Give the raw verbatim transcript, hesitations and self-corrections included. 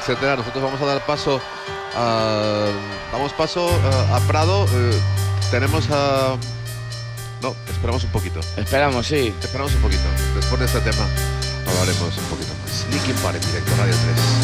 etcétera. Nosotros vamos a dar paso a... Damos paso a, a Prado. Eh, tenemos a... No, esperamos un poquito. Esperamos, sí. Esperamos un poquito. Después de este tema hablaremos un poquito más. Linkin Park en directo, Radio tres.